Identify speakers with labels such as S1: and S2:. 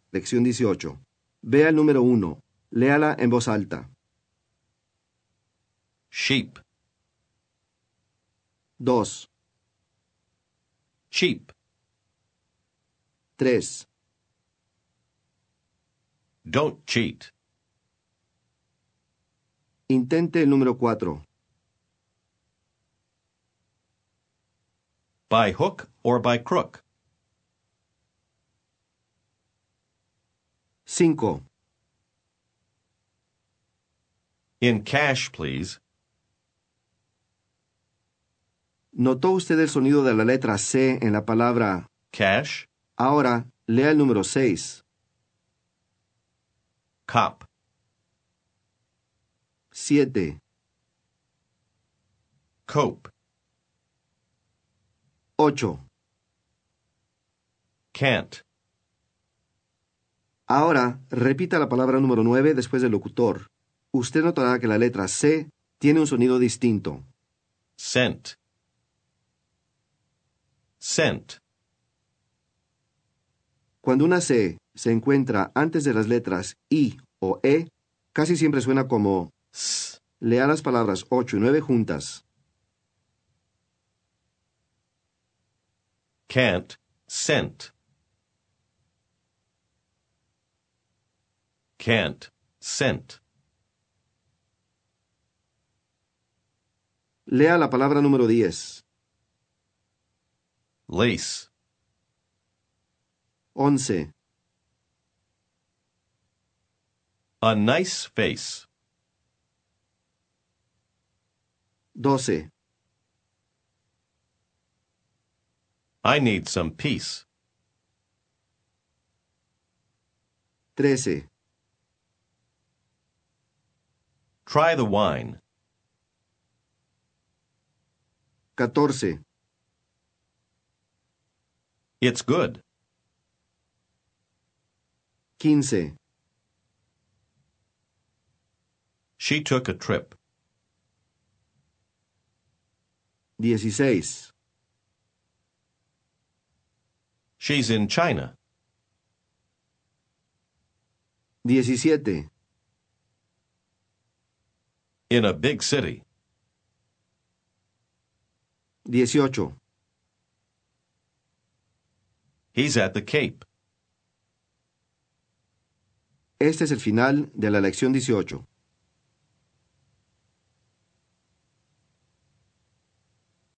S1: Lección 18. Vea el número 1. Léala en voz alta.
S2: Sheep,
S1: 2,
S2: cheap,
S1: 3,
S2: don't cheat,
S1: intente el número 4,
S2: by hook or by crook,
S1: 5,
S2: in cash, please,
S1: ¿notó usted el sonido de la letra C en la palabra?
S2: cash,
S1: Ahora, lea el número 6,
S2: cop,
S1: 7,
S2: cope,
S1: 8.
S2: can't,
S1: Ahora, repita la palabra número 9 después del locutor. Usted notará que la letra C tiene un sonido distinto.
S2: sent, sent,
S1: Cuando una C se encuentra antes de las letras I o E, casi siempre suena como
S2: s,
S1: lea las palabras 8 y 9 juntas.
S2: can't, sent, can't, sent,
S1: Lea la palabra número 10,
S2: lace,
S1: 11,
S2: a nice face,
S1: 12,
S2: I need some peace,
S1: 13,
S2: try the wine,
S1: 14,
S2: it's good,
S1: 15,
S2: she took a trip,
S1: 16,
S2: she's in China,
S1: 17,
S2: in a big city,
S1: 18,
S2: he's at the Cape.
S1: Este es el final de la lección 18.